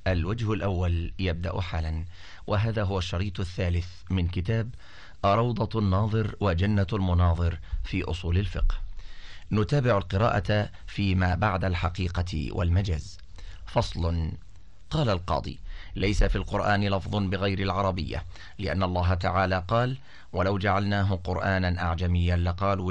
الوجه الأول يبدأ حالا، وهذا هو الشريط الثالث من كتاب روضة الناظر وجنة المناظر في أصول الفقه. نتابع القراءة فيما بعد الحقيقة والمجاز. فصل. قال القاضي: ليس في القرآن لفظ بغير العربية، لأن الله تعالى قال: ولو جعلناه قرآنا أعجميا لقالوا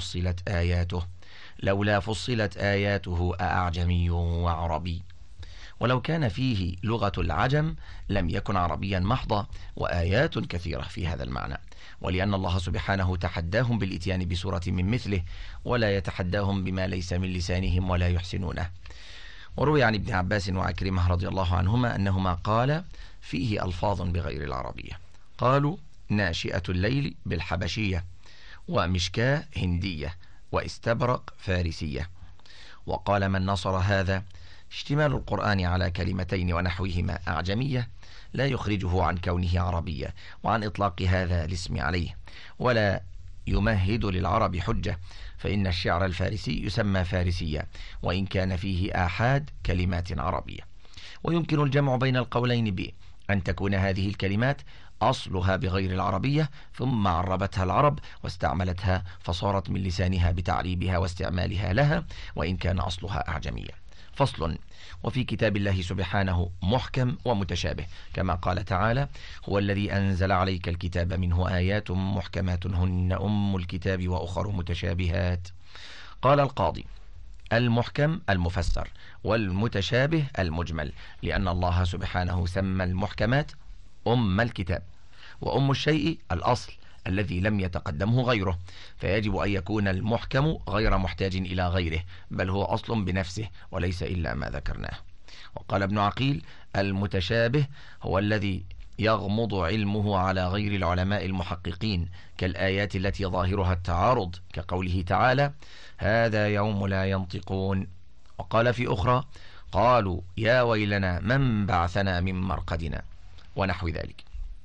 لولا فصلت آياته أأعجمي وعربي. ولو كان فيه لغة العجم لم يكن عربيا محضا، وآيات كثيرة في هذا المعنى، ولأن الله سبحانه تحداهم بالإتيان بسورة من مثله، ولا يتحداهم بما ليس من لسانهم ولا يحسنونه. وروي عن ابن عباس وعكرمة رضي الله عنهما أنهما قال: فيه ألفاظ بغير العربية، قالوا: ناشئة الليل بالحبشية، ومشكاة هندية، واستبرق فارسية. وقال من نصر هذا: اشتمال القرآن على كلمتين ونحوهما أعجمية لا يخرجه عن كونه عربية، وعن إطلاق هذا الاسم عليه، ولا يمهد للعرب حجة، فإن الشعر الفارسي يسمى فارسيا وإن كان فيه آحاد كلمات عربية. ويمكن الجمع بين القولين بأن تكون هذه الكلمات أصلها بغير العربية، ثم عربتها العرب واستعملتها فصارت من لسانها بتعريبها واستعمالها لها، وإن كان أصلها أعجميا. فصل. وفي كتاب الله سبحانه محكم ومتشابه، كما قال تعالى: هو الذي أنزل عليك الكتاب منه آيات محكمات هن أم الكتاب وأخر متشابهات. قال القاضي: المحكم المفسر، والمتشابه المجمل، لأن الله سبحانه سمى المحكمات أم الكتاب، وأم الشيء الأصل الذي لم يتقدمه غيره، فيجب أن يكون المحكم غير محتاج إلى غيره، بل هو أصل بنفسه وليس إلا ما ذكرناه. وقال ابن عقيل: المتشابه هو الذي يغمض علمه على غير العلماء المحققين، كالآيات التي ظاهرها التعارض، كقوله تعالى: هذا يوم لا ينطقون. وقال في أخرى: قالوا يا ويلنا من بعثنا من مرقدنا، ونحو ذلك.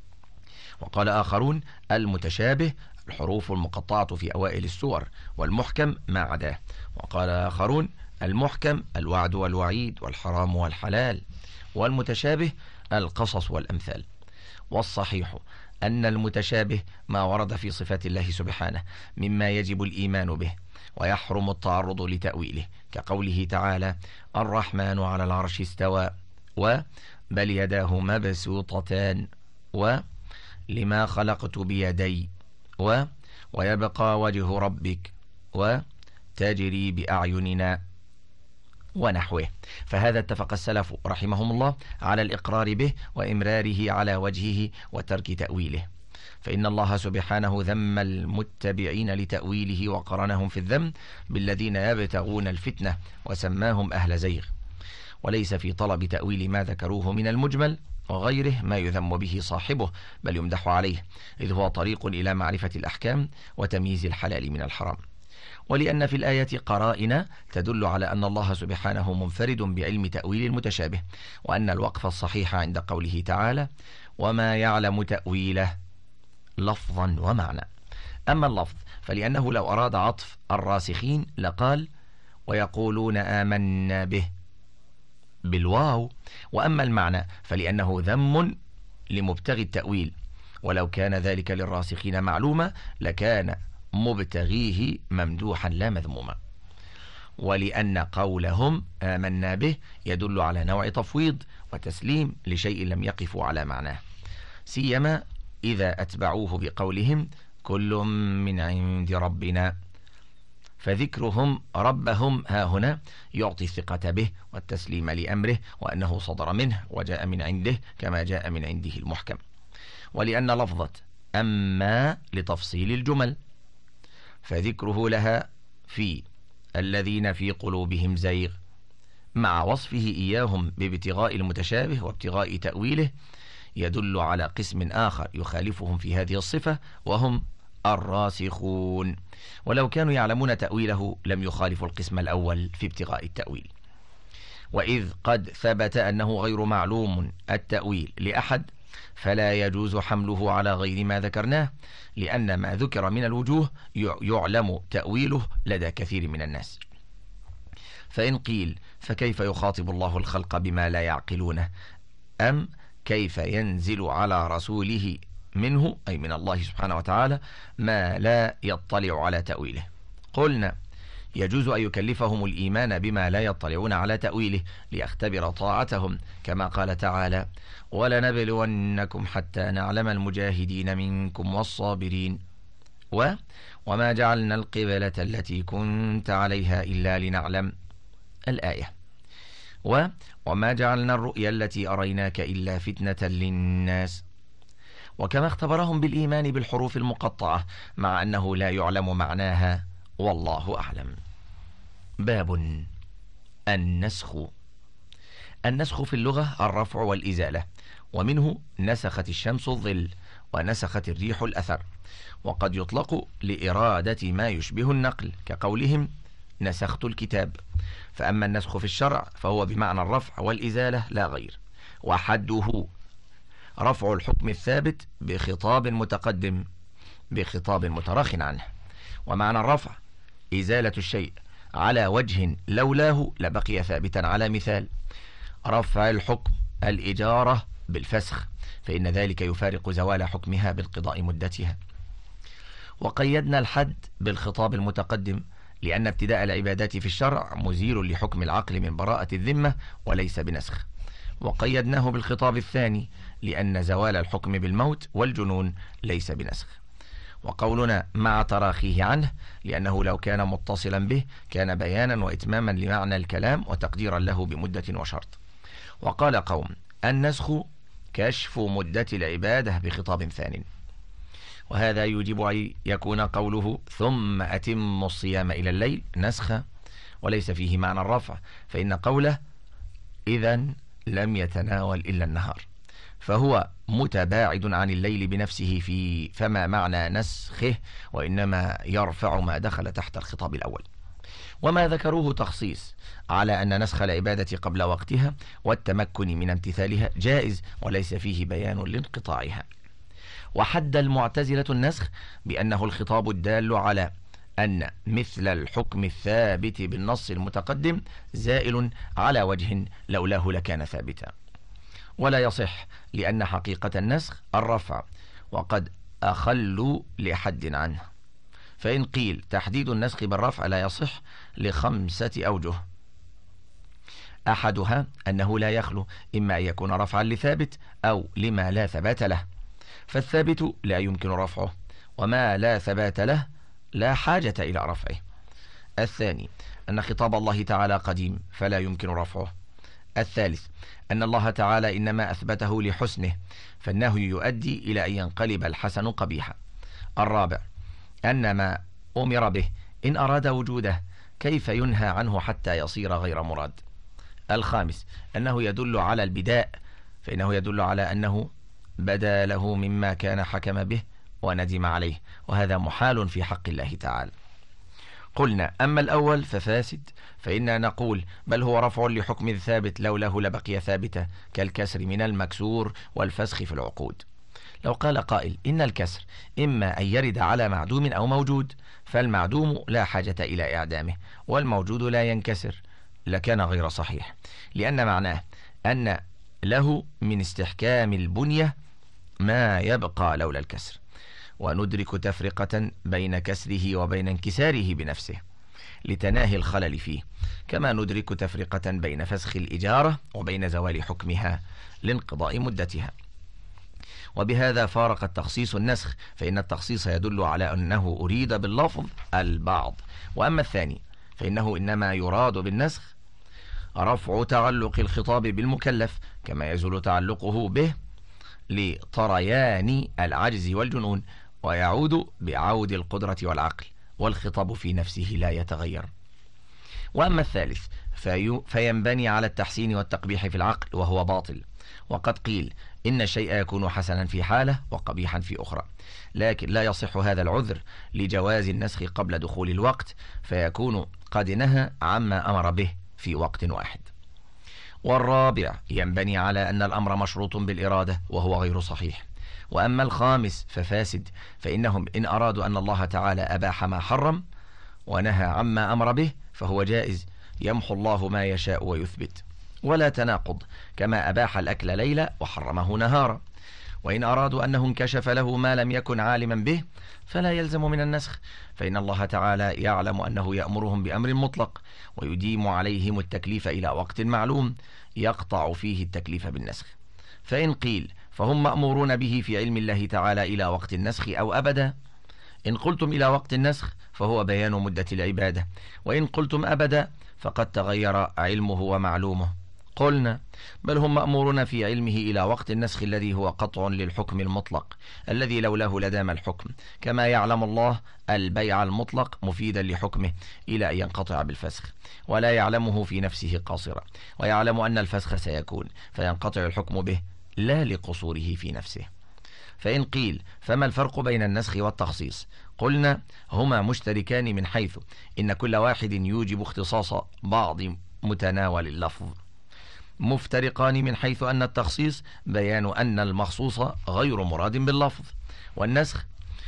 وقال آخرون: المتشابه الحروف المقطعة في أوائل السور، والمحكم ما عداه. وقال آخرون: المحكم الوعد والوعيد والحرام والحلال، والمتشابه القصص والأمثال. والصحيح أن المتشابه ما ورد في صفات الله سبحانه مما يجب الإيمان به ويحرم التعرض لتأويله، كقوله تعالى: الرحمن على العرش استوى، بل يداه مبسوطتان، لما خلقت بيدي، ويبقى وجه ربك، وتجري بأعيننا، ونحوه. فهذا اتفق السلف رحمهم الله على الإقرار به وإمراره على وجهه وترك تأويله، فإن الله سبحانه ذم المتبعين لتأويله وقرنهم في الذم بالذين يبتغون الفتنة وسماهم أهل زيغ. وليس في طلب تأويل ما ذكروه من المجمل وغيره ما يذم به صاحبه، بل يمدح عليه، إذ هو طريق إلى معرفة الأحكام وتمييز الحلال من الحرام. ولأن في الآيات قرائن تدل على أن الله سبحانه منفرد بعلم تأويل المتشابه، وأن الوقف الصحيح عند قوله تعالى: وما يعلم تأويله لفظا ومعنى. أما اللفظ فلأنه لو أراد عطف الراسخين لقال: ويقولون آمنا به بالواو. وأما المعنى فلأنه ذم لمبتغي التأويل، ولو كان ذلك للراسخين معلومة لكان مبتغيه ممدوحا لا مذموما. ولأن قولهم آمنا به يدل على نوع تفويض وتسليم لشيء لم يقفوا على معناه، سيما إذا أتبعوه بقولهم كل من عند ربنا، فذكرهم ربهم ها هنا يعطي الثقة به والتسليم لأمره، وأنه صدر منه وجاء من عنده كما جاء من عنده المحكم. ولأن لفظة أما لتفصيل الجمل، فذكره لها في الذين في قلوبهم زيغ مع وصفه إياهم بابتغاء المتشابه وابتغاء تأويله يدل على قسم آخر يخالفهم في هذه الصفة، وهم الراسخون. ولو كانوا يعلمون تأويله لم يخالفوا القسم الأول في ابتغاء التأويل. وإذ قد ثبت أنه غير معلوم التأويل لأحد، فلا يجوز حمله على غير ما ذكرناه، لأن ما ذكر من الوجوه يعلم تأويله لدى كثير من الناس. فإن قيل: فكيف يخاطب الله الخلق بما لا يعقلونه أم كيف ينزل على رسوله منه أي من الله سبحانه وتعالى ما لا يطلع على تأويله؟ قلنا يجوز أن يكلفهم الإيمان بما لا يطلعون على تأويله ليختبر طاعتهم، كما قال تعالى: ولنبلونكم حتى نعلم المجاهدين منكم والصابرين، وما جعلنا القبلة التي كنت عليها إلا لنعلم الآية، وما جعلنا الرؤيا التي أريناك إلا فتنة للناس. وكما اختبرهم بالإيمان بالحروف المقطعة مع أنه لا يعلم معناها والله أعلم. باب النسخ. النسخ في اللغة الرفع والإزالة، ومنه نسخت الشمس الظل ونسخت الريح الأثر، وقد يطلق لإرادة ما يشبه النقل كقولهم نسخت الكتاب. فأما النسخ في الشرع فهو بمعنى الرفع والإزالة لا غير، وحده رفع الحكم الثابت بخطاب متقدم بخطاب متراخ عنه. ومعنى الرفع إزالة الشيء على وجه لولاه لبقي ثابتا، على مثال رفع الحكم الإجارة بالفسخ، فإن ذلك يفارق زوال حكمها بانقضاء مدتها. وقيدنا الحد بالخطاب المتقدم لأن ابتداء العبادات في الشرع مزيل لحكم العقل من براءة الذمة وليس بنسخ. وقيدناه بالخطاب الثاني لأن زوال الحكم بالموت والجنون ليس بنسخ. وقولنا مع تراخيه عنه لأنه لو كان متصلا به كان بيانا وإتماما لمعنى الكلام وتقديرا له بمدة وشرط. وقال قوم النسخ كشف مدة العبادة بخطاب ثاني، وهذا يوجب أن يكون قوله ثم أتم الصيام إلى الليل نسخا وليس فيه معنى الرفع، فإن قوله إذن لم يتناول إلا النهار، فهو متباعد عن الليل بنفسه فما معنى نسخه، وإنما يرفع ما دخل تحت الخطاب الأول. وما ذكروه تخصيص على أن نسخ العبادة قبل وقتها والتمكن من امتثالها جائز وليس فيه بيان لانقطاعها. وحد المعتزلة النسخ بأنه الخطاب الدال على أن مثل الحكم الثابت بالنص المتقدم زائل على وجه لولاه لكان ثابتا، ولا يصح لأن حقيقة النسخ الرفع، وقد أخلوا لحد عنه. فإن قيل تحديد النسخ بالرفع لا يصح ل5 أوجه. أحدها أنه لا يخلو إما أن يكون رفعا لثابت أو لما لا ثبات له، فالثابت لا يمكن رفعه، وما لا ثبات له لا حاجة إلى رفعه. الثاني أن خطاب الله تعالى قديم فلا يمكن رفعه. الثالث أن الله تعالى إنما أثبته لحسنه، فالنهي يؤدي إلى أن ينقلب الحسن قبيحا. الرابع أن ما أمر به إن أراد وجوده كيف ينهى عنه حتى يصير غير مراد. الخامس أنه يدل على البداء، فإنه يدل على أنه بدا له مما كان حكم به وندم عليه، وهذا محال في حق الله تعالى. قلنا أما الأول ففاسد، فإننا نقول بل هو رفع لحكم الثابت لولاه لبقي ثابتا كالكسر من المكسور والفسخ في العقود. لو قال قائل إن الكسر إما أن يرد على معدوم أو موجود، فالمعدوم لا حاجة إلى إعدامه والموجود لا ينكسر، لكان غير صحيح، لأن معناه أن له من استحكام البنية ما يبقى لولا الكسر، وندرك تفرقة بين كسره وبين انكساره بنفسه لتناهي الخلل فيه، كما ندرك تفرقة بين فسخ الإجارة وبين زوال حكمها لانقضاء مدتها. وبهذا فارق التخصيص النسخ، فإن التخصيص يدل على أنه أريد باللفظ البعض، وأما الثاني فإنه إنما يراد بالنسخ رفع تعلق الخطاب بالمكلف كما يزول تعلقه به لطريان العجز والجنون، ويعود بعود القدرة والعقل، والخطاب في نفسه لا يتغير. وأما الثالث فينبني على التحسين والتقبيح في العقل وهو باطل. وقد قيل إن الشيء يكون حسنا في حالة وقبيحا في أخرى، لكن لا يصح هذا العذر لجواز النسخ قبل دخول الوقت، فيكون قد نهى عما أمر به في وقت واحد. والرابع ينبني على أن الأمر مشروط بالإرادة وهو غير صحيح. وأما الخامس ففاسد، فإنهم إن أرادوا أن الله تعالى أباح ما حرم ونهى عما أمر به فهو جائز، يمحو الله ما يشاء ويثبت. ولا تناقض، كما أباح الأكل ليلا وحرمه نهارا. وإن أرادوا أنه انكشف له ما لم يكن عالما به فلا يلزم من النسخ، فإن الله تعالى يعلم أنه يأمرهم بأمر مطلق ويديم عليهم التكليف إلى وقت معلوم يقطع فيه التكليف بالنسخ. فإن قيل فهم مأمورون به في علم الله تعالى إلى وقت النسخ أو أبدا. إن قلتم إلى وقت النسخ فهو بيان مدة العبادة، وإن قلتم أبدا فقد تغير علمه ومعلومه. قلنا بل هم مأمورون في علمه إلى وقت النسخ الذي هو قطع للحكم المطلق الذي لولاه لدام الحكم، كما يعلم الله البيع المطلق مفيدا لحكمه إلى أن ينقطع بالفسخ، ولا يعلمه في نفسه قاصرا، ويعلم أن الفسخ سيكون فينقطع الحكم به لا لقصوره في نفسه. فإن قيل فما الفرق بين النسخ والتخصيص؟ قلنا هما مشتركان من حيث إن كل واحد يوجب اختصاص بعض متناول اللفظ، مفترقان من حيث أن التخصيص بيان أن المخصوص غير مراد باللفظ، والنسخ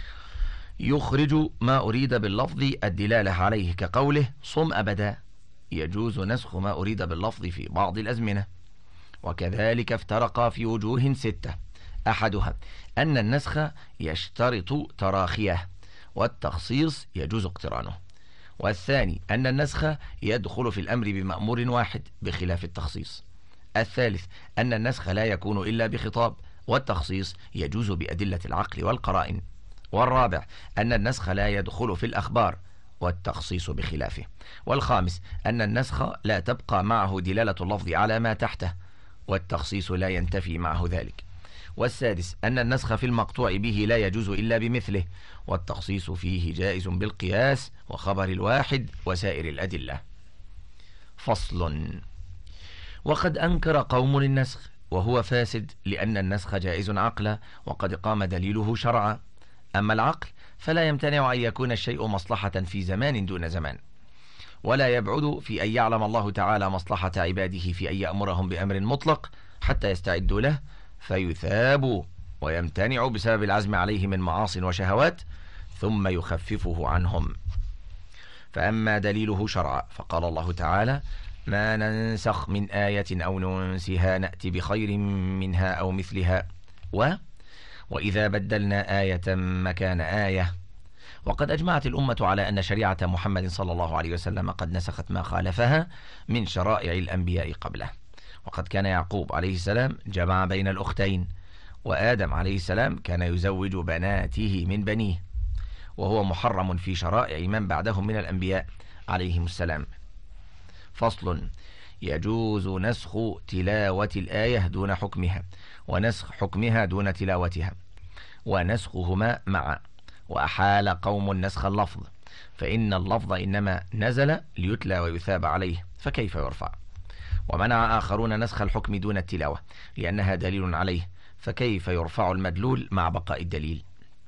يخرج ما أريد باللفظ الدلالة عليه، كقوله صم أبدا، يجوز نسخ ما أريد باللفظ في بعض الأزمنة. وكذلك افترقا في وجوه 6: أحدها أن النسخ يشترط تراخيه والتخصيص يجوز اقترانه، والثاني أن النسخ يدخل في الأمر بمأمور واحد بخلاف التخصيص، الثالث أن النسخ لا يكون إلا بخطاب والتخصيص يجوز بأدلة العقل والقرائن، والرابع أن النسخ لا يدخل في الأخبار والتخصيص بخلافه، والخامس أن النسخ لا تبقى معه دلالة اللفظ على ما تحته والتخصيص لا ينتفي معه ذلك، والسادس أن النسخ في المقطوع به لا يجوز إلا بمثله والتخصيص فيه جائز بالقياس وخبر الواحد وسائر الأدلة. فصل: وقد أنكر قوم النسخ وهو فاسد، لأن النسخ جائز عقلا وقد قام دليله شرعا. أما العقل فلا يمتنع أن يكون الشيء مصلحة في زمان دون زمان، ولا يبعد في أن يعلم الله تعالى مصلحة عباده في أن يأمرهم بأمر مطلق حتى يستعدوا له فيثابوا، ويمتنع بسبب العزم عليه من معاص وشهوات ثم يخففه عنهم. فأما دليله شرعا فقال الله تعالى: ما ننسخ من آية أو ننسها نأتي بخير منها أو مثلها، وإذا بدلنا آية مكان آية. وقد أجمعت الأمة على أن شريعة محمد صلى الله عليه وسلم قد نسخت ما خالفها من شرائع الأنبياء قبله. وقد كان يعقوب عليه السلام جمع بين الأختين، وآدم عليه السلام كان يزوج بناته من بنيه، وهو محرم في شرائع من بعدهم من الأنبياء عليهم السلام. فصل: يجوز نسخ تلاوة الآية دون حكمها، ونسخ حكمها دون تلاوتها، ونسخهما معا. وأحال قوم نسخ اللفظ، فإن اللفظ إنما نزل ليتلى ويثاب عليه فكيف يرفع. ومنع آخرون نسخ الحكم دون التلاوة لأنها دليل عليه، فكيف يرفع المدلول مع بقاء الدليل.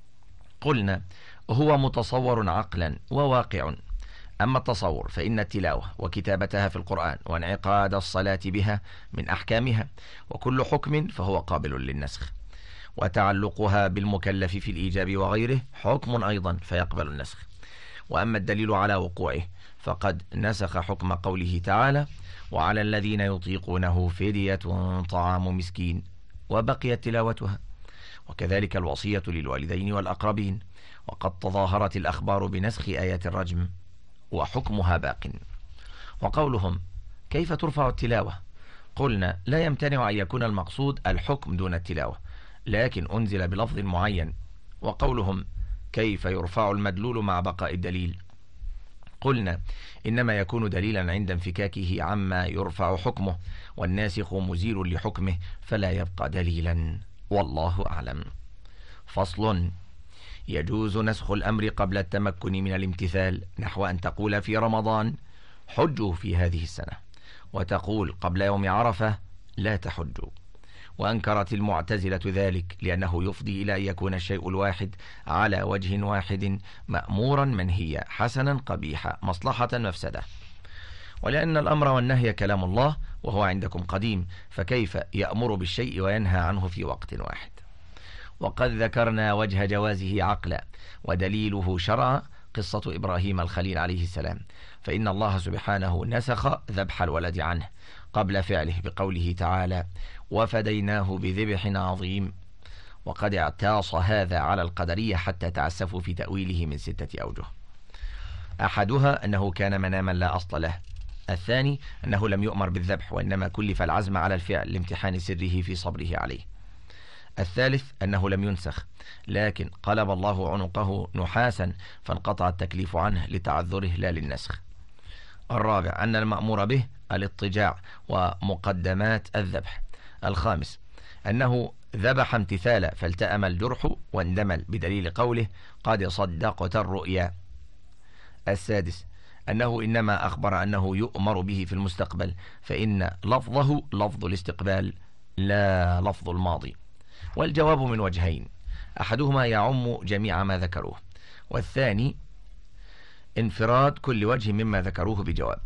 قلنا هو متصور عقلا وواقع. أما التصور فإن التلاوة وكتابتها في القرآن وانعقاد الصلاة بها من أحكامها، وكل حكم فهو قابل للنسخ، وتعلقها بالمكلف في الإيجاب وغيره حكم أيضا فيقبل النسخ. وأما الدليل على وقوعه فقد نسخ حكم قوله تعالى: وعلى الذين يطيقونه فدية طعام مسكين، وبقيت تلاوتها. وكذلك الوصية للوالدين والأقربين، وقد تظاهرت الأخبار بنسخ آيات الرجم وحكمها باق. وقولهم كيف ترفع التلاوة؟ قلنا لا يمتنع أن يكون المقصود الحكم دون التلاوة، لكن أنزل بلفظ معين. وقولهم كيف يرفع المدلول مع بقاء الدليل؟ قلنا إنما يكون دليلا عند انفكاكه عما يرفع حكمه، والناسخ مزيل لحكمه فلا يبقى دليلا، والله أعلم. فصل: يجوز نسخ الأمر قبل التمكن من الامتثال، نحو أن تقول في رمضان حجوا في هذه السنة، وتقول قبل يوم عرفة لا تحجوا. وأنكرت المعتزلة ذلك لأنه يفضي إلى أن يكون الشيء الواحد على وجه واحد مأمورا منهيا، حسنا قبيحا، مصلحة مفسدة. ولأن الأمر والنهي كلام الله وهو عندكم قديم، فكيف يأمر بالشيء وينهى عنه في وقت واحد؟ وقد ذكرنا وجه جوازه عقلا ودليله شرعا قصة إبراهيم الخليل عليه السلام، فإن الله سبحانه نسخ ذبح الولد عنه قبل فعله بقوله تعالى: وفديناه بذبح عظيم. وقد اعتاص هذا على القدرية حتى تعسفوا في تأويله من 6 أوجه. أحدها أنه كان مناما لا أصل له، الثاني أنه لم يؤمر بالذبح وإنما كلف العزم على الفعل لامتحان سره في صبره عليه، الثالث أنه لم ينسخ لكن قلب الله عنقه نحاسا فانقطع التكليف عنه لتعذره لا للنسخ، الرابع أن المأمور به الاضطجاع ومقدمات الذبح، الخامس أنه ذبح امتثالا فالتأم الجرح واندمل بدليل قوله: قد صدقت الرؤيا، السادس أنه إنما أخبر أنه يؤمر به في المستقبل فإن لفظه لفظ الاستقبال لا لفظ الماضي. والجواب من وجهين، أحدهما يعم جميع ما ذكروه، والثاني انفراد كل وجه مما ذكروه بجواب،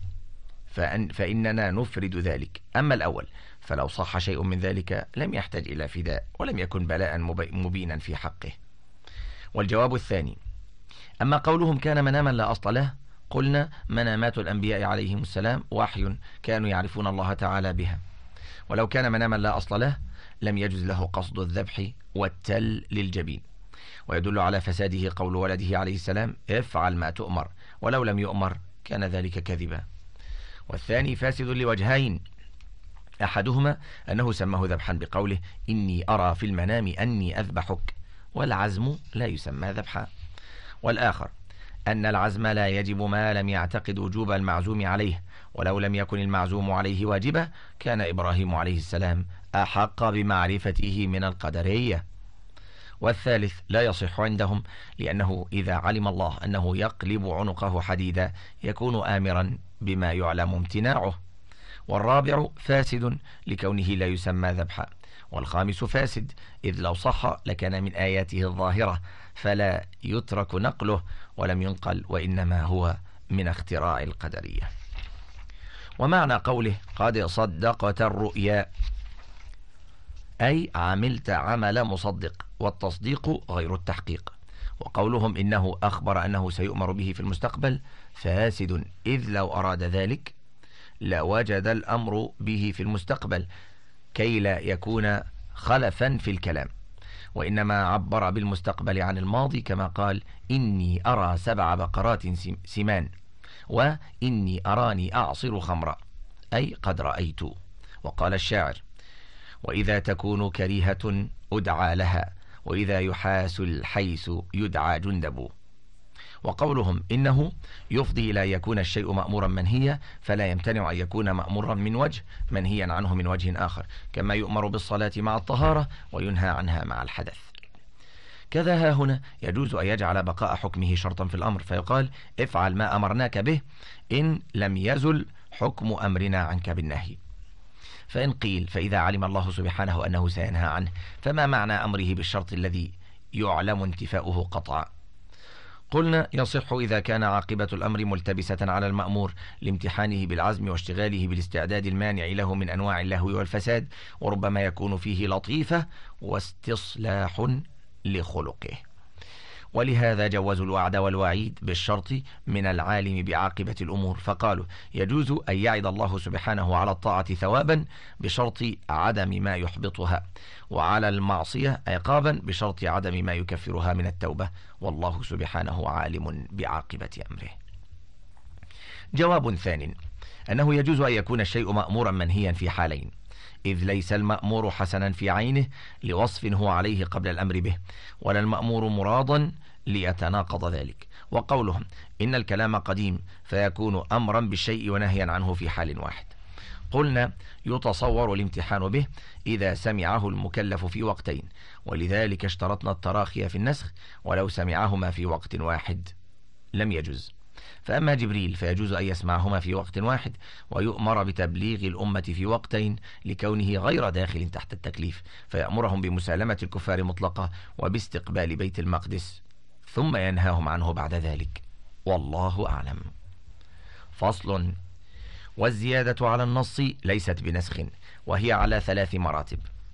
فإننا نفرد ذلك. أما الأول فلو صح شيء من ذلك لم يحتاج إلى فداء ولم يكن بلاء مبينا في حقه. والجواب الثاني، أما قولهم كان مناما لا أصل له، قلنا منامات الأنبياء عليهم السلام وحي كانوا يعرفون الله تعالى بها، ولو كان مناما لا أصل له لم يجز له قصد الذبح والتل للجبين، ويدل على فساده قول ولده عليه السلام: افعل ما تؤمر، ولو لم يؤمر كان ذلك كذبا. والثاني فاسد لوجهين، أحدهما أنه سماه ذبحا بقوله: إني أرى في المنام أني أذبحك، والعزم لا يسمى ذبحا، والآخر أن العزم لا يجب ما لم يعتقد وجوب المعزوم عليه، ولو لم يكن المعزوم عليه واجبا كان إبراهيم عليه السلام أحق بمعرفته من القدرية. والثالث لا يصح عندهم، لأنه إذا علم الله أنه يقلب عنقه حديدا يكون آمرا بما يعلم امتناعه. والرابع فاسد لكونه لا يسمى ذبحا. والخامس فاسد إذ لو صح لكان من آياته الظاهرة فلا يترك نقله ولم ينقل، وإنما هو من اختراع القدرية. ومعنى قوله قد صدقت الرؤيا أي عملت عمل مصدق، والتصديق غير التحقيق. وقولهم إنه أخبر أنه سيؤمر به في المستقبل فاسد، إذ لو أراد ذلك لوجد الأمر به في المستقبل كي لا يكون خلفا في الكلام، وإنما عبر بالمستقبل عن الماضي كما قال: إني أرى 7 بقرات سمان، وإني أراني أعصر خمرا، أي قد رأيت. وقال الشاعر: وإذا تكون كريهة أدعى لها، وإذا يحاس الحيس يدعى جندب. وقولهم إنه يفضي إلى يكون الشيء مأمورا منهيا، فلا يمتنع أن يكون مأمورا من وجه منهيا عنه من وجه آخر، كما يؤمر بالصلاة مع الطهارة وينهى عنها مع الحدث. كذا ها هنا يجوز أن يجعل بقاء حكمه شرطا في الأمر، فيقال: افعل ما أمرناك به إن لم يزل حكم أمرنا عنك بالنهي. فإن قيل: فإذا علم الله سبحانه أنه سينهى عنه فما معنى أمره بالشرط الذي يعلم انتفاؤه قطعا؟ قلنا: يصح إذا كان عاقبة الأمر ملتبسة على المأمور لامتحانه بالعزم واشتغاله بالاستعداد المانع له من أنواع اللهو والفساد، وربما يكون فيه لطيفة واستصلاح لخلقه. ولهذا جوزوا الوعد والوعيد بالشرط من العالم بعاقبة الأمور، فقالوا: يجوز أن يعد الله سبحانه على الطاعة ثوابا بشرط عدم ما يحبطها، وعلى المعصية عقابا بشرط عدم ما يكفرها من التوبة، والله سبحانه عالم بعاقبة أمره. جواب ثانٍ أنه يجوز أن يكون الشيء مأمورا منهيا في حالين، إذ ليس المأمور حسنا في عينه لوصف هو عليه قبل الأمر به، ولا المأمور مرادا ليتناقض ذلك. وقولهم إن الكلام قديم فيكون أمرا بالشيء ونهيا عنه في حال واحد، قلنا: يتصور الامتحان به إذا سمعه المكلف في وقتين، ولذلك اشترطنا التراخي في النسخ، ولو سمعهما في وقت واحد لم يجوز. فأما جبريل فيجوز أن يسمعهما في وقت واحد ويؤمر بتبليغ الأمة في وقتين لكونه غير داخل تحت التكليف، فيأمرهم بمسالمة الكفار مطلقة وباستقبال بيت المقدس، ثم ينهاهم عنه بعد ذلك، والله أعلم. فصل: والزيادة على النص ليست بنسخ، وهي على 3 مراتب.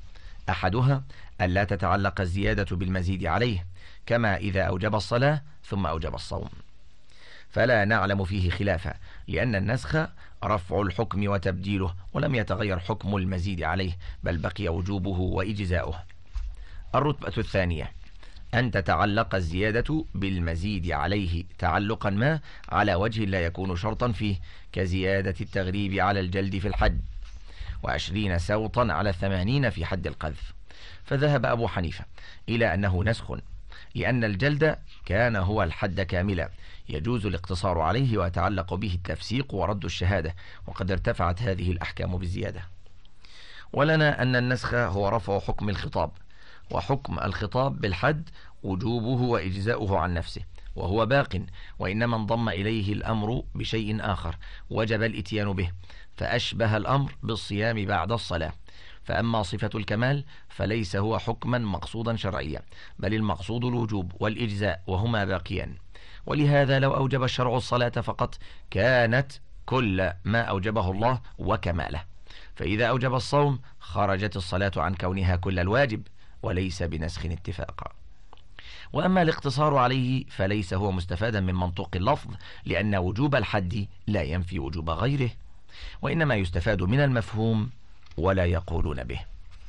أحدها ألا تتعلق الزيادة بالمزيد عليه، كما إذا أوجب الصلاة ثم أوجب الصوم، فلا نعلم فيه خلافا، لأن النسخ رفع الحكم وتبديله، ولم يتغير حكم المزيد عليه، بل بقي وجوبه وإجزاؤه. الرتبة الثانية أن تتعلق الزيادة بالمزيد عليه تعلقا ما على وجه لا يكون شرطا فيه، كزيادة التغريب على الجلد في الحد، 20 سوطا على 80 في حد القذف. فذهب أبو حنيفة إلى أنه نسخ، لأن الجلد كان هو الحد كاملا، يجوز الاقتصار عليه ويتعلق به التفسيق ورد الشهادة، وقد ارتفعت هذه الأحكام بالزيادة. ولنا أن النسخ هو رفع حكم الخطاب، وحكم الخطاب بالحد وجوبه وإجزاؤه عن نفسه، وهو باق، وإنما انضم إليه الأمر بشيء آخر وجب الإتيان به، فأشبه الأمر بالصيام بعد الصلاة. فأما صفة الكمال فليس هو حكما مقصودا شرعيا، بل المقصود الوجوب والإجزاء، وهما باقيان. ولهذا لو أوجب الشرع الصلاة فقط كانت كل ما أوجبه الله وكماله، فإذا أوجب الصوم خرجت الصلاة عن كونها كل الواجب، وليس بنسخ اتفاقا. وأما الاقتصار عليه فليس هو مستفادا من منطوق اللفظ، لأن وجوب الحد لا ينفي وجوب غيره، وإنما يستفاد من المفهوم ولا يقولون به.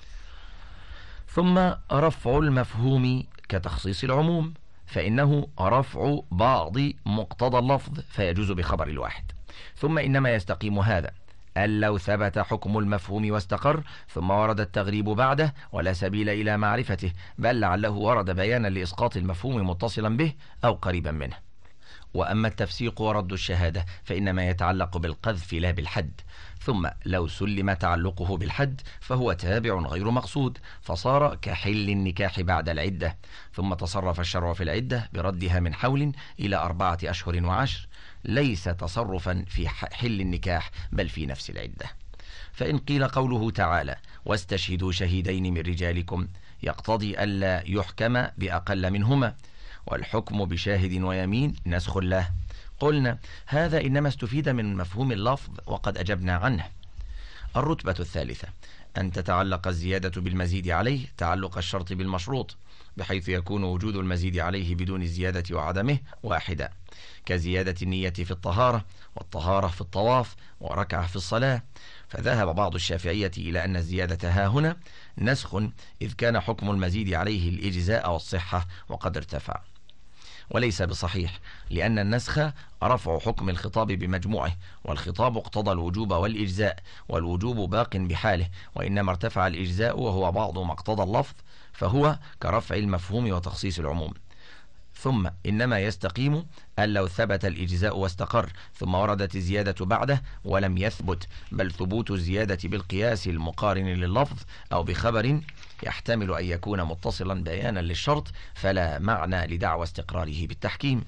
ثم رفع المفهوم كتخصيص العموم، فإنه رفع بعض مقتضى اللفظ فيجوز بخبر الواحد. ثم إنما يستقيم هذا أن لو ثبت حكم المفهوم واستقر ثم ورد التغريب بعده ولا سبيل إلى معرفته، بل لعله ورد بيانا لإسقاط المفهوم متصلا به أو قريبا منه. وأما التفسيق ورد الشهادة فإنما يتعلق بالقذف لا بالحد. ثم لو سلم تعلقه بالحد فهو تابع غير مقصود، فصار كحل النكاح بعد العدة، ثم تصرف الشرع في العدة بردها من حول إلى 4 أشهر و10، ليس تصرفا في حل النكاح بل في نفس العدة. فإن قيل قوله تعالى واستشهدوا شهيدين من رجالكم يقتضي ألا يحكم بأقل منهما، والحكم بشاهد ويمين نسخ له. قلنا هذا إنما استفيد من مفهوم اللفظ وقد أجبنا عنه. الرتبة الثالثة أن تتعلق الزيادة بالمزيد عليه تعلق الشرط بالمشروط، بحيث يكون وجود المزيد عليه بدون الزيادة وعدمه واحدا، كزيادة النية في الطهارة، والطهارة في الطواف، وركعة في الصلاة. فذهب بعض الشافعية إلى أن الزيادة ها هنا نسخ، إذ كان حكم المزيد عليه الإجزاء والصحة وقد ارتفع، وليس بصحيح، لأن النسخ رفع حكم الخطاب بمجموعه، والخطاب اقتضى الوجوب والإجزاء، والوجوب باق بحاله، وإنما ارتفع الإجزاء وهو بعض ما اقتضى اللفظ، فهو كرفع المفهوم وتخصيص العموم. ثم إنما يستقيم أن لو ثبت الإجزاء واستقر ثم وردت الزيادة بعده ولم يثبت، بل ثبوت الزيادة بالقياس المقارن لللفظ أو بخبر يحتمل أن يكون متصلا بيانا للشرط، فلا معنى لدعوى استقراره بالتحكيم.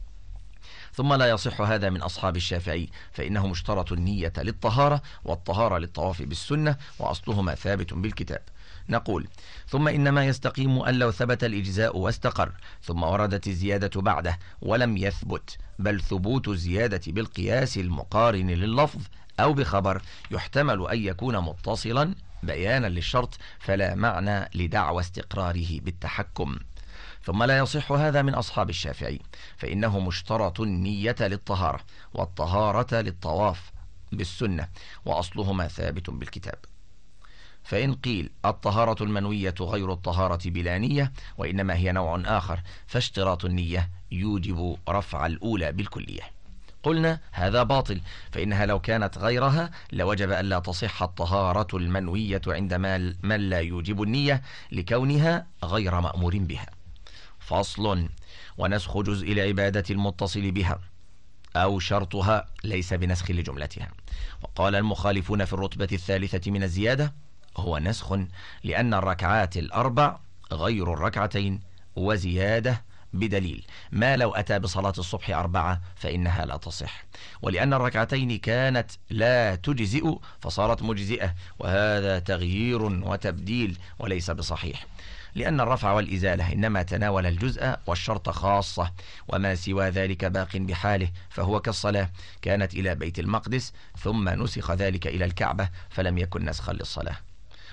ثم لا يصح هذا من أصحاب الشافعي، فإنهم اشترطوا النية للطهارة والطهارة للطواف بالسنة، وأصلهما ثابت بالكتاب. نقول ثم إنما يستقيم أن لو ثبت الإجزاء واستقر ثم وردت الزيادة بعده ولم يثبت، بل ثبوت الزيادة بالقياس المقارن لللفظ أو بخبر يحتمل أن يكون متصلا بيانا للشرط، فلا معنى لدعوى استقراره بالتحكم. ثم لا يصح هذا من أصحاب الشافعي، فإنهم اشترطوا النية للطهارة والطهارة للطواف بالسنة، وأصلهما ثابت بالكتاب. فإن قيل الطهارة المنوية غير الطهارة بلا نية، وإنما هي نوع آخر، فاشتراط النية يوجب رفع الأولى بالكلية. قلنا هذا باطل، فإنها لو كانت غيرها لوجب ألا تصح الطهارة المنوية عند من لا يوجب النية لكونها غير مأمور بها. فصل: ونسخ جزء العبادة المتصل بها أو شرطها ليس بنسخ لجملتها. وقال المخالفون في الرتبة الثالثة من الزيادة هو نسخ، لأن الركعات الأربع غير الركعتين وزيادة بدليل، ما لو أتى بصلاة الصبح 4 فإنها لا تصح، ولأن الركعتين كانت لا تجزئ فصارت مجزئة، وهذا تغيير وتبديل وليس بصحيح، لأن الرفع والإزالة إنما تناول الجزء والشرط خاصة، وما سوى ذلك باق بحاله، فهو كالصلاة كانت إلى بيت المقدس ثم نسخ ذلك إلى الكعبة فلم يكن نسخا للصلاة.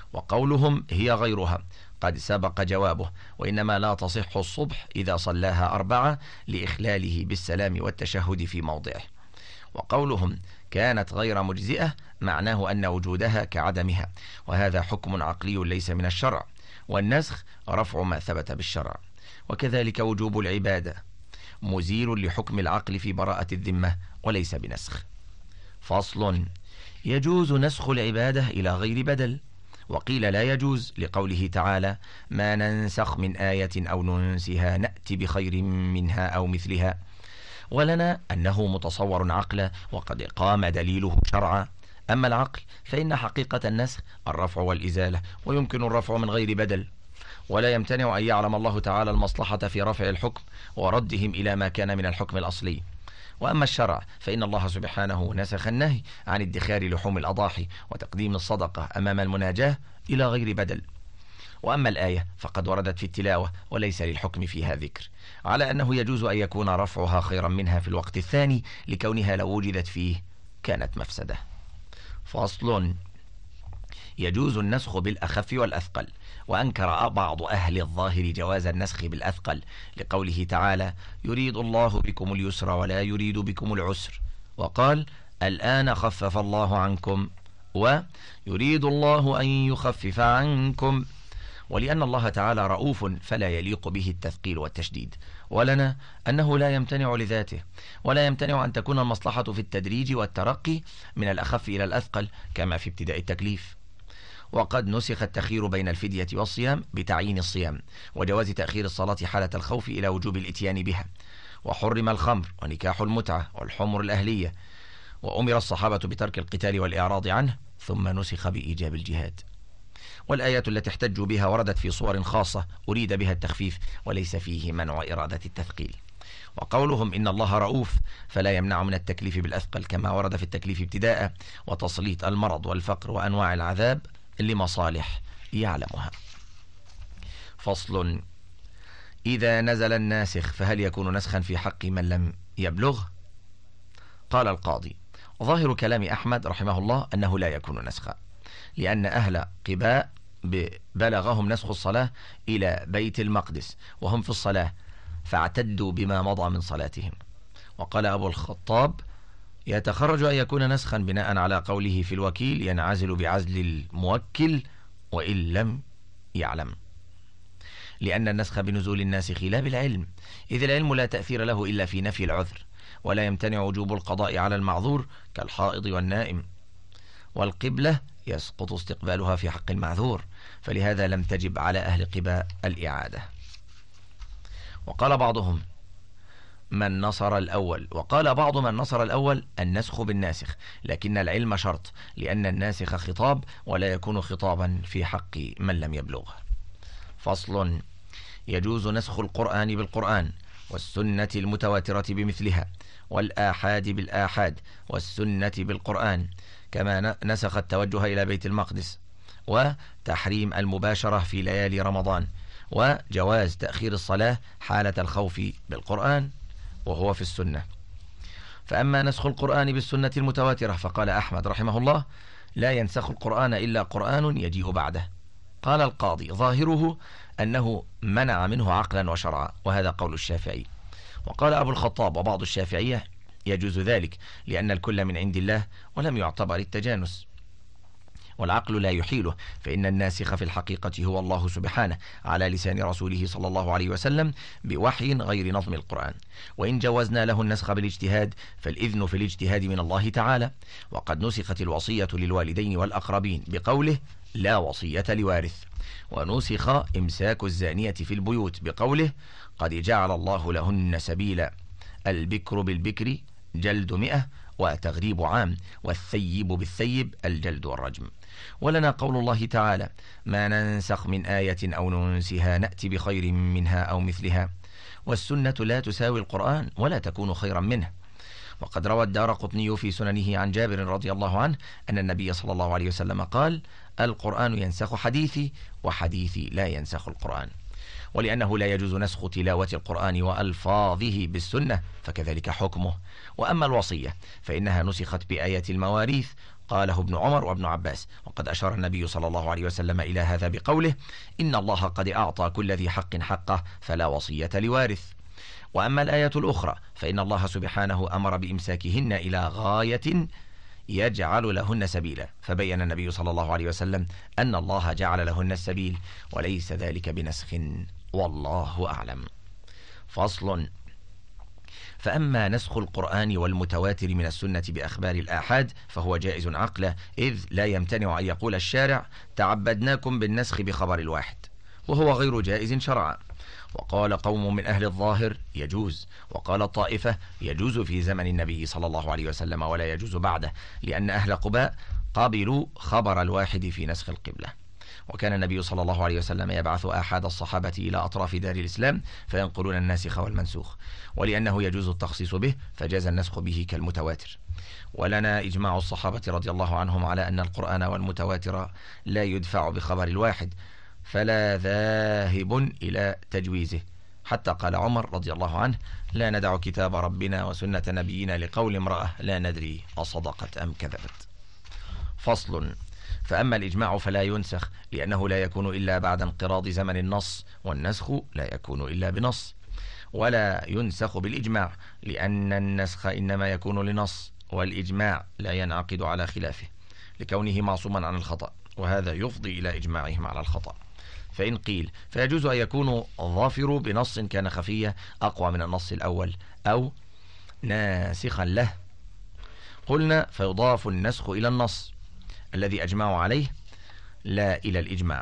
وقولهم هي غيرها قد سبق جوابه، وإنما لا تصح الصبح إذا صلاها 4 لإخلاله بالسلام والتشهد في موضعه. وقولهم كانت غير مجزئة معناه أن وجودها كعدمها، وهذا حكم عقلي ليس من الشرع، والنسخ رفع ما ثبت بالشرع. وكذلك وجوب العبادة مزيل لحكم العقل في براءة الذمة وليس بنسخ. فصل: يجوز نسخ العبادة إلى غير بدل، وقيل لا يجوز لقوله تعالى: ما ننسخ من آية أو ننسها نأتي بخير منها أو مثلها. ولنا أنه متصور عقلا وقد قام دليله شرعا. أما العقل فإن حقيقة النسخ الرفع والإزالة، ويمكن الرفع من غير بدل، ولا يمتنع أن يعلم الله تعالى المصلحة في رفع الحكم وردهم إلى ما كان من الحكم الأصلي. وأما الشرع فإن الله سبحانه نسخ النهي عن ادخار لحوم الأضاحي وتقديم الصدقة أمام المناجاة إلى غير بدل. وأما الآية فقد وردت في التلاوة وليس للحكم فيها ذكر، على أنه يجوز أن يكون رفعها خيرا منها في الوقت الثاني لكونها لو وجدت فيه كانت مفسدة. فصل: يجوز النسخ بالأخف والأثقل، وأنكر بعض أهل الظاهر جواز النسخ بالأثقل لقوله تعالى: يريد الله بكم اليسر ولا يريد بكم العسر، وقال: الآن خفف الله عنكم، ويريد الله أن يخفف عنكم. ولأن الله تعالى رؤوف فلا يليق به التثقيل والتشديد. ولنا أنه لا يمتنع لذاته، ولا يمتنع أن تكون المصلحة في التدريج والترقي من الأخف إلى الأثقل كما في ابتداء التكليف. وقد نسخ التخيير بين الفدية والصيام بتعيين الصيام، وجواز تأخير الصلاة حالة الخوف إلى وجوب الإتيان بها. وحرم الخمر ونكاح المتعة والحمر الأهلية، وأمر الصحابة بترك القتال والإعراض عنه، ثم نسخ بإيجاب الجهاد. والآيات التي احتجوا بها وردت في صور خاصة أريد بها التخفيف وليس فيه منع إرادة التثقيل. وقولهم إن الله رؤوف فلا يمنع من التكليف بالأثقل كما ورد في التكليف ابتداء، وتسليط المرض والفقر وأنواع العذاب لمصالح يعلمها. فصل: إذا نزل الناسخ فهل يكون نسخا في حق من لم يبلغ؟ قال القاضي: ظاهر كلام أحمد رحمه الله أنه لا يكون نسخا، لأن أهل قباء بلغهم نسخ الصلاة إلى بيت المقدس وهم في الصلاة فاعتدوا بما مضى من صلاتهم. وقال أبو الخطاب: يتخرج أن يكون نسخا بناء على قوله في الوكيل: ينعزل بعزل الموكل وإن لم يعلم، لأن النسخ بنزول الناسخ لا بالعلم، إذ العلم لا تأثير له إلا في نفي العذر، ولا يمتنع وجوب القضاء على المعذور كالحائض والنائم. والقبلة يسقط استقبالها في حق المعذور، فلهذا لم تجب على أهل قباء الإعادة. وقال بعض من نصر الأول النسخ بالناسخ، لكن العلم شرط، لأن الناسخ خطاب ولا يكون خطابا في حق من لم يبلغ. فصل: يجوز نسخ القرآن بالقرآن، والسنة المتواترة بمثلها، والآحاد بالآحاد، والسنة بالقرآن، كما نسخ التوجه إلى بيت المقدس، وتحريم المباشرة في ليالي رمضان، وجواز تأخير الصلاة حالة الخوف بالقرآن وهو في السنة. فأما نسخ القرآن بالسنة المتواترة فقال أحمد رحمه الله: لا ينسخ القرآن إلا قرآن يجيء بعده. قال القاضي: ظاهره أنه منع منه عقلا وشرعا، وهذا قول الشافعي. وقال أبو الخطاب وبعض الشافعية: يجوز ذلك، لأن الكل من عند الله ولم يعتبر التجانس، والعقل لا يحيله، فإن الناسخ في الحقيقة هو الله سبحانه على لسان رسوله صلى الله عليه وسلم بوحي غير نظم القرآن. وإن جوزنا له النسخ بالاجتهاد فالإذن في الاجتهاد من الله تعالى. وقد نسخت الوصية للوالدين والأقربين بقوله: لا وصية لوارث. ونسخ إمساك الزانية في البيوت بقوله: قد جعل الله لهن سبيلا. البكر بالبكر جلد 100 وتغريب عام، والثيب بالثيب الجلد والرجم. ولنا قول الله تعالى: ما ننسخ من آية أو ننسها نأتي بخير منها أو مثلها. والسنة لا تساوي القرآن ولا تكون خيرا منه. وقد روى الدارقطني في سننه عن جابر رضي الله عنه أن النبي صلى الله عليه وسلم قال: القرآن ينسخ حديثي وحديثي لا ينسخ القرآن. ولأنه لا يجوز نسخ تلاوة القرآن وألفاظه بالسنة فكذلك حكمه. وأما الوصية فإنها نسخت بآية المواريث، قاله ابن عمر وابن عباس، وقد أشار النبي صلى الله عليه وسلم إلى هذا بقوله: إن الله قد أعطى كل ذي حق حقه فلا وصية لوارث. وأما الآية الأخرى فإن الله سبحانه أمر بإمساكهن إلى غاية يجعل لهن سبيلا، فبين النبي صلى الله عليه وسلم أن الله جعل لهن السبيل وليس ذلك بنسخ، والله أعلم. فصل. فأما نسخ القرآن والمتواتر من السنة بأخبار الآحاد فهو جائز عقلا، إذ لا يمتنع أن يقول الشارع: تعبدناكم بالنسخ بخبر الواحد، وهو غير جائز شرعا. وقال قوم من أهل الظاهر: يجوز. وقال الطائفة: يجوز في زمن النبي صلى الله عليه وسلم ولا يجوز بعده، لأن أهل قباء قبلوا خبر الواحد في نسخ القبلة. وكان النبي صلى الله عليه وسلم يبعث آحاد الصحابة إلى أطراف دار الإسلام فينقلون الناسخ والمنسوخ، ولأنه يجوز التخصيص به فجاز النسخ به كالمتواتر. ولنا إجماع الصحابة رضي الله عنهم على أن القرآن والمتواتر لا يدفع بخبر الواحد، فلا ذاهب إلى تجويزه، حتى قال عمر رضي الله عنه: لا ندع كتاب ربنا وسنة نبينا لقول امرأة لا ندري أصدقت أم كذبت. فصل. فأما الإجماع فلا ينسخ، لأنه لا يكون إلا بعد انقراض زمن النص، والنسخ لا يكون إلا بنص. ولا ينسخ بالإجماع، لأن النسخ إنما يكون لنص، والإجماع لا ينعقد على خلافه لكونه معصوما عن الخطأ، وهذا يفضي إلى إجماعهم على الخطأ. فإن قيل فيجوز أن يكون ظافر بنص كان خفية أقوى من النص الأول أو ناسخا له، قلنا فيضاف النسخ إلى النص الذي أجمعوا عليه لا إلى الإجماع.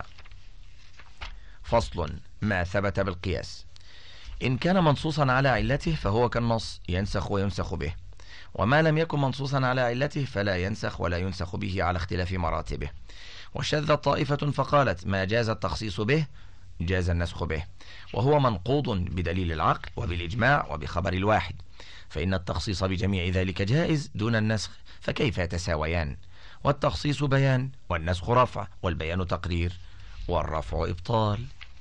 فصل. ما ثبت بالقياس: إن كان منصوصا على علته فهو كالنص ينسخ وينسخ به، وما لم يكن منصوصا على علته فلا ينسخ ولا ينسخ به على اختلاف مراتبه. وشذت طائفة فقالت: ما جاز التخصيص به جاز النسخ به، وهو منقوض بدليل العقل وبالإجماع وبخبر الواحد، فإن التخصيص بجميع ذلك جائز دون النسخ، فكيف يتساويان؟ والتخصيص بيان والنسخ رفع، والبيان تقرير والرفع إبطال.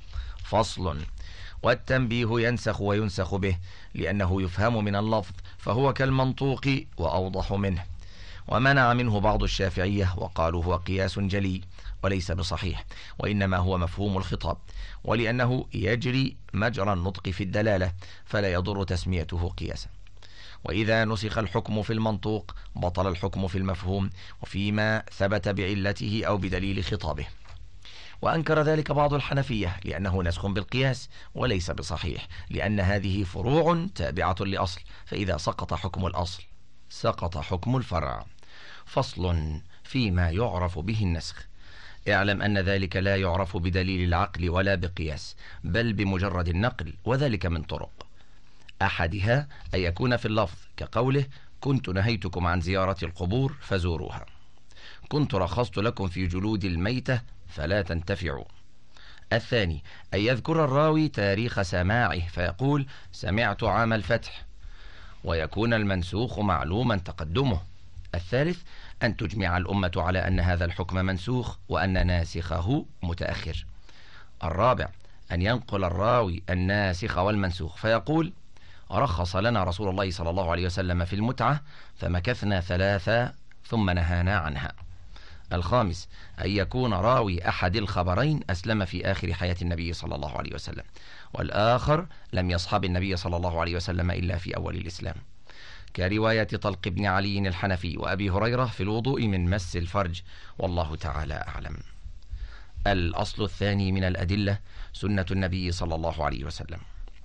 فصل. والتنبيه ينسخ وينسخ به، لأنه يفهم من اللفظ فهو كالمنطوق وأوضح منه. ومنع منه بعض الشافعية وقالوا هو قياس جلي وليس بصحيح، وإنما هو مفهوم الخطاب، ولأنه يجري مجرى النطق في الدلالة فلا يضر تسميته قياسا. وإذا نسخ الحكم في المنطوق بطل الحكم في المفهوم وفيما ثبت بعلته أو بدليل خطابه. وأنكر ذلك بعض الحنفية لأنه نسخ بالقياس وليس بصحيح، لأن هذه فروع تابعة لأصل، فإذا سقط حكم الأصل سقط حكم الفرع. فصل. فيما يعرف به النسخ: اعلم أن ذلك لا يعرف بدليل العقل ولا بقياس، بل بمجرد النقل، وذلك من طرق: أحدها أن يكون في اللفظ كقوله: كنت نهيتكم عن زيارة القبور فزوروها، كنت رخصت لكم في جلود الميتة فلا تنتفعوا. الثاني أن يذكر الراوي تاريخ سماعه فيقول: سمعت عام الفتح، ويكون المنسوخ معلوما تقدمه. الثالث أن تجمع الأمة على أن هذا الحكم منسوخ وأن ناسخه متأخر. الرابع أن ينقل الراوي الناسخ والمنسوخ فيقول: رخص لنا رسول الله صلى الله عليه وسلم في المتعة فمكثنا 3 ثم نهانا عنها. الخامس أن يكون راوي أحد الخبرين أسلم في آخر حياة النبي صلى الله عليه وسلم، والآخر لم يصحب النبي صلى الله عليه وسلم إلا في أول الإسلام، كرواية طلق بن علي الحنفي وأبي هريرة في الوضوء من مس الفرج، والله تعالى أعلم. الأصل الثاني من الأدلة سنة النبي صلى الله عليه وسلم،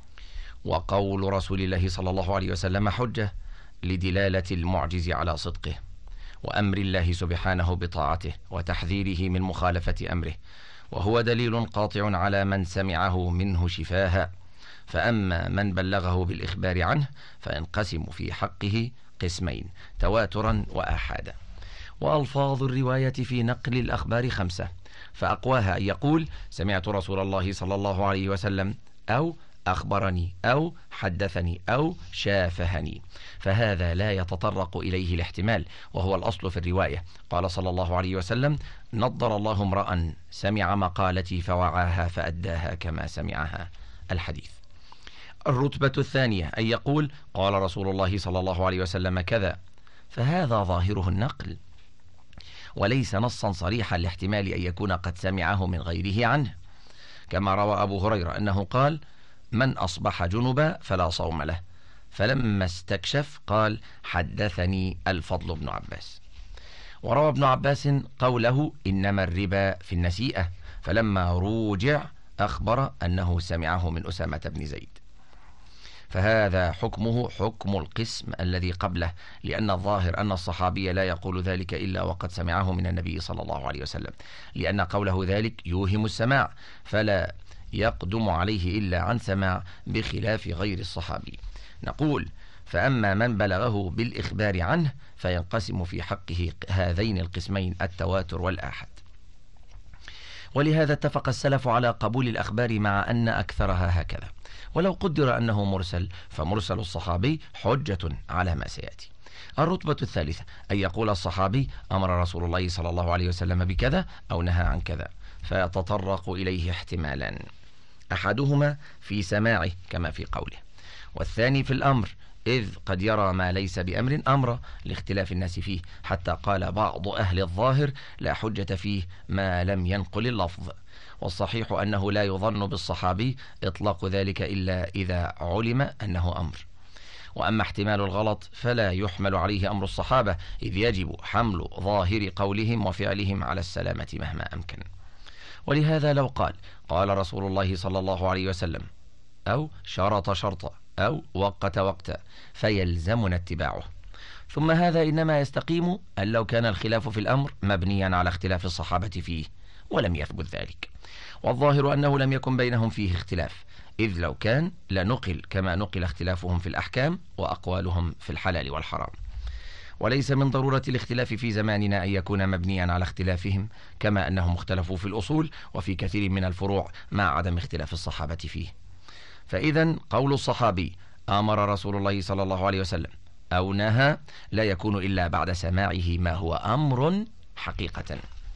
وقول رسول الله صلى الله عليه وسلم حجة لدلالة المعجز على صدقه، وأمر الله سبحانه بطاعته وتحذيره من مخالفة أمره، وهو دليل قاطع على من سمعه منه شفاها. فأما من بلغه بالإخبار عنه فينقسم في حقه قسمين: تواترا وآحادا. وألفاظ الرواية في نقل الأخبار 5، فأقواها أن يقول: سمعت رسول الله صلى الله عليه وسلم، أو أخبرني أو حدثني أو شافهني، فهذا لا يتطرق إليه الاحتمال، وهو الأصل في الرواية. قال صلى الله عليه وسلم: نضر الله امرأ سمع مقالتي فوعاها فأداها كما سمعها. الحديث. الرتبة الثانية أن يقول: قال رسول الله صلى الله عليه وسلم كذا، فهذا ظاهره النقل، وليس نصا صريحا لاحتمال أن يكون قد سمعه من غيره عنه، كما روى أبو هريرة أنه قال: من أصبح جنبا فلا صوم له، فلما استكشف قال: حدثني الفضل بن عباس. وروى ابن عباس قوله: إنما الربا في النسيئة، فلما روجع أخبر أنه سمعه من أسامة بن زيد. فهذا حكمه حكم القسم الذي قبله، لأن الظاهر أن الصحابي لا يقول ذلك إلا وقد سمعه من النبي صلى الله عليه وسلم، لأن قوله ذلك يوهم السماع، فلا يقدم عليه إلا عن سماع، بخلاف غير الصحابي. نقول: فأما من بلغه بالإخبار عنه فينقسم في حقه هذين القسمين: التواتر والآحاد. ولهذا اتفق السلف على قبول الأخبار مع أن أكثرها هكذا. ولو قدر أنه مرسل فمرسل الصحابي حجة على ما سيأتي. الرتبة الثالثة أن يقول الصحابي: أمر رسول الله صلى الله عليه وسلم بكذا أو نهى عن كذا، فيتطرق إليه احتمالان: أحدهما في سماعه كما في قوله، والثاني في الأمر، إذ قد يرى ما ليس بأمر أمرا لاختلاف الناس فيه، حتى قال بعض أهل الظاهر: لا حجة فيه ما لم ينقل اللفظ. والصحيح أنه لا يظن بالصحابي إطلاق ذلك إلا إذا علم أنه أمر. وأما احتمال الغلط فلا يحمل عليه أمر الصحابة، إذ يجب حمل ظاهر قولهم وفعلهم على السلامة مهما أمكن. ولهذا لو قال: قال رسول الله صلى الله عليه وسلم، أو شرط شرطا، أو وقت وقتا، فيلزمنا اتباعه. ثم هذا إنما يستقيم أن لو كان الخلاف في الأمر مبنيا على اختلاف الصحابة فيه، ولم يثبت ذلك. والظاهر أنه لم يكن بينهم فيه اختلاف، إذ لو كان لنقل كما نقل اختلافهم في الأحكام وأقوالهم في الحلال والحرام. وليس من ضرورة الاختلاف في زماننا أن يكون مبنيا على اختلافهم، كما أنهم اختلفوا في الأصول وفي كثير من الفروع مع عدم اختلاف الصحابة فيه. فإذا قول الصحابي: أمر رسول الله صلى الله عليه وسلم أو نهى، لا يكون إلا بعد سماعه ما هو أمر حقيقة.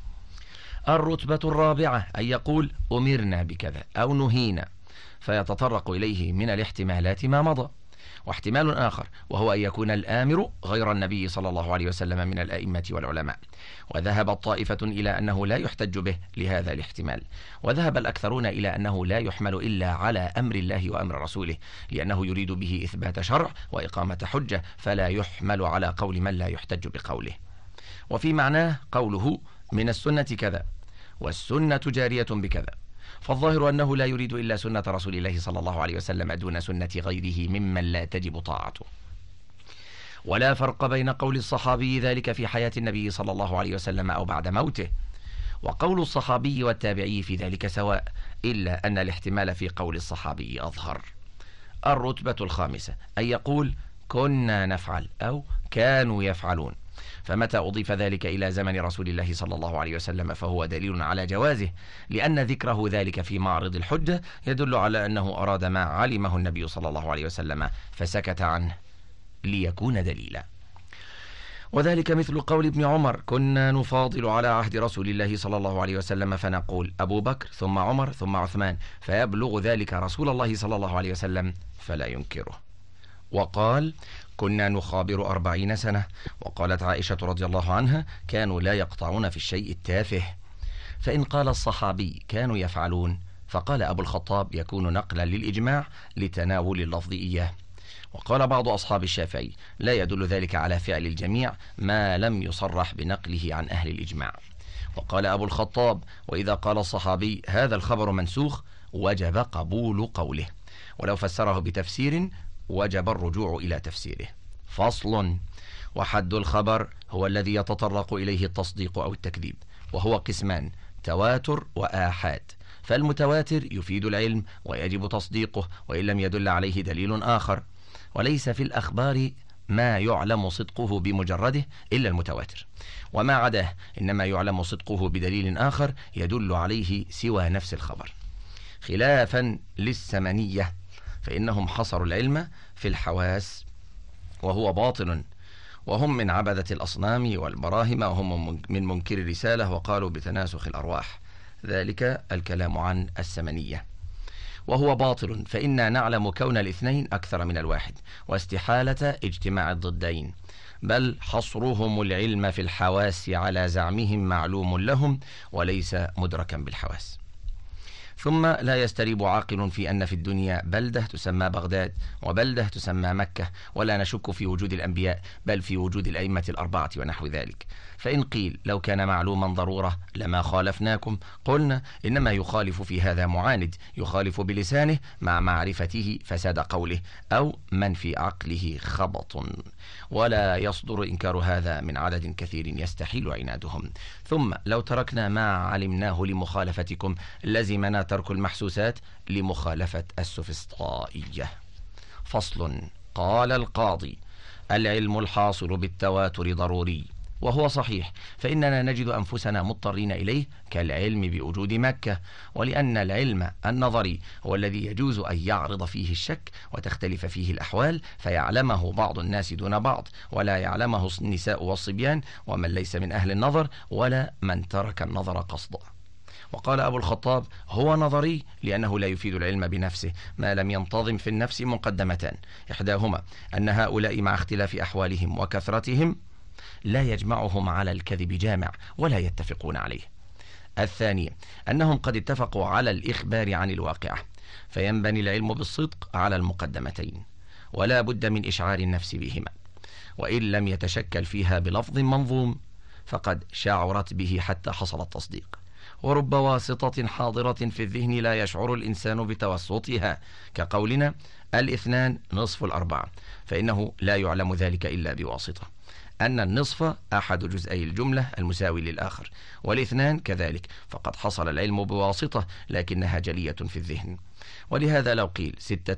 الرتبة الرابعة أن يقول: أمرنا بكذا أو نهينا، فيتطرق إليه من الاحتمالات ما مضى. واحتمال آخر وهو أن يكون الآمر غير النبي صلى الله عليه وسلم من الأئمة والعلماء، وذهبت طائفة إلى أنه لا يحتج به لهذا الاحتمال، وذهب الأكثرون إلى أنه لا يحمل إلا على أمر الله وأمر رسوله، لأنه يريد به إثبات شرع وإقامة حجة، فلا يحمل على قول من لا يحتج بقوله. وفي معناه قوله: من السنة كذا، والسنة جارية بكذا، فالظاهر أنه لا يريد إلا سنة رسول الله صلى الله عليه وسلم دون سنة غيره ممن لا تجب طاعته. ولا فرق بين قول الصحابي ذلك في حياة النبي صلى الله عليه وسلم أو بعد موته، وقول الصحابي والتابعي في ذلك سواء، إلا أن الاحتمال في قول الصحابي أظهر. الرتبة الخامسة أن يقول: كنا نفعل أو كانوا يفعلون، فمتى أضيف ذلك إلى زمن رسول الله صلى الله عليه وسلم فهو دليل على جوازه، لأن ذكره ذلك في معرض الحجة يدل على أنه أراد ما علمه النبي صلى الله عليه وسلم فسكت عنه ليكون دليلا. وذلك مثل قول ابن عمر: كنا نفاضل على عهد رسول الله صلى الله عليه وسلم فنقول أبو بكر ثم عمر ثم عثمان، فيبلغ ذلك رسول الله صلى الله عليه وسلم فلا ينكره. وقال: كنا نخابر 40 سنة. وقالت عائشة رضي الله عنها: كانوا لا يقطعون في الشيء التافه. فإن قال الصحابي كانوا يفعلون، فقال أبو الخطاب: يكون نقلا للإجماع لتناول اللفظ إياه. وقال بعض أصحاب الشافعي: لا يدل ذلك على فعل الجميع ما لم يصرح بنقله عن أهل الإجماع. وقال أبو الخطاب: وإذا قال الصحابي هذا الخبر منسوخ وجب قبول قوله، ولو فسره بتفسير وجب الرجوع إلى تفسيره. فصل: وحد الخبر هو الذي يتطرق إليه التصديق أو التكذيب، وهو قسمان: تواتر وآحاد. فالمتواتر يفيد العلم ويجب تصديقه وإن لم يدل عليه دليل آخر، وليس في الأخبار ما يعلم صدقه بمجرده إلا المتواتر، وما عداه إنما يعلم صدقه بدليل آخر يدل عليه سوى نفس الخبر، خلافا للسمنية فإنهم حصروا العلم في الحواس وهو باطل، وهم من عبدة الأصنام والبراهم، وهم من منكر الرسالة، وقالوا بتناسخ الأرواح. ذلك الكلام عن السمنية، وهو باطل، فإنا نعلم كون الاثنين أكثر من الواحد، واستحالة اجتماع الضدين، بل حصرهم العلم في الحواس على زعمهم معلوم لهم وليس مدركا بالحواس. ثم لا يستريب عاقل في أن في الدنيا بلدة تسمى بغداد وبلدة تسمى مكة، ولا نشك في وجود الأنبياء بل في وجود الأئمة الأربعة ونحو ذلك. فإن قيل لو كان معلوما ضرورة لما خالفناكم، قلنا إنما يخالف في هذا معاند، يخالف بلسانه مع معرفته فساد قوله، أو من في عقله خبط، ولا يصدر إنكار هذا من عدد كثير يستحيل عنادهم. ثم لو تركنا ما علمناه لمخالفتكم لزمنا ترك المحسوسات لمخالفة السفسطائية. فصل. قال القاضي: العلم الحاصل بالتواتر ضروري، وهو صحيح، فإننا نجد أنفسنا مضطرين إليه كالعلم بوجود مكة، ولأن العلم النظري هو الذي يجوز أن يعرض فيه الشك وتختلف فيه الأحوال، فيعلمه بعض الناس دون بعض، ولا يعلمه النساء والصبيان ومن ليس من أهل النظر ولا من ترك النظر قصدا. وقال أبو الخطاب: هو نظري لأنه لا يفيد العلم بنفسه ما لم ينتظم في النفس مقدمتان، إحداهما أن هؤلاء مع اختلاف أحوالهم وكثرتهم لا يجمعهم على الكذب جامع ولا يتفقون عليه. الثانية أنهم قد اتفقوا على الإخبار عن الواقعة، فينبني العلم بالصدق على المقدمتين، ولا بد من إشعار النفس بهما، وإن لم يتشكل فيها بلفظ منظوم فقد شعرت به حتى حصل التصديق. ورب واسطة حاضرة في الذهن لا يشعر الإنسان بتوسطها، كقولنا الاثنان نصف الأربعة، فإنه لا يعلم ذلك إلا بواسطة، أن النصف أحد جزئي الجملة المساوي للآخر، والاثنان كذلك، فقد حصل العلم بواسطة لكنها جلية في الذهن. ولهذا لو قيل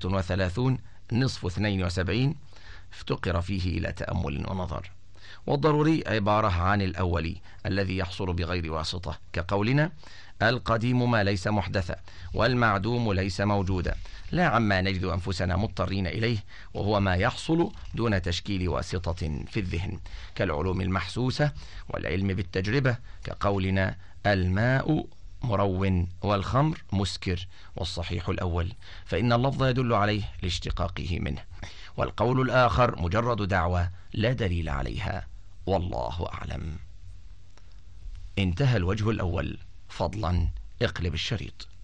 36 نصف 72 افتقر فيه إلى تأمل ونظر. والضروري عبارة عن الأولي الذي يحصل بغير واسطة، كقولنا القديم ما ليس محدثا والمعدوم ليس موجودا، لا عما نجد أنفسنا مضطرين إليه، وهو ما يحصل دون تشكيل واسطة في الذهن، كالعلوم المحسوسة والعلم بالتجربة، كقولنا الماء مرون والخمر مسكر، والصحيح الأول فإن اللفظ يدل عليه لاشتقاقه منه، والقول الآخر مجرد دعوى لا دليل عليها، والله أعلم. انتهى الوجه الأول. فضلا اقلب الشريط.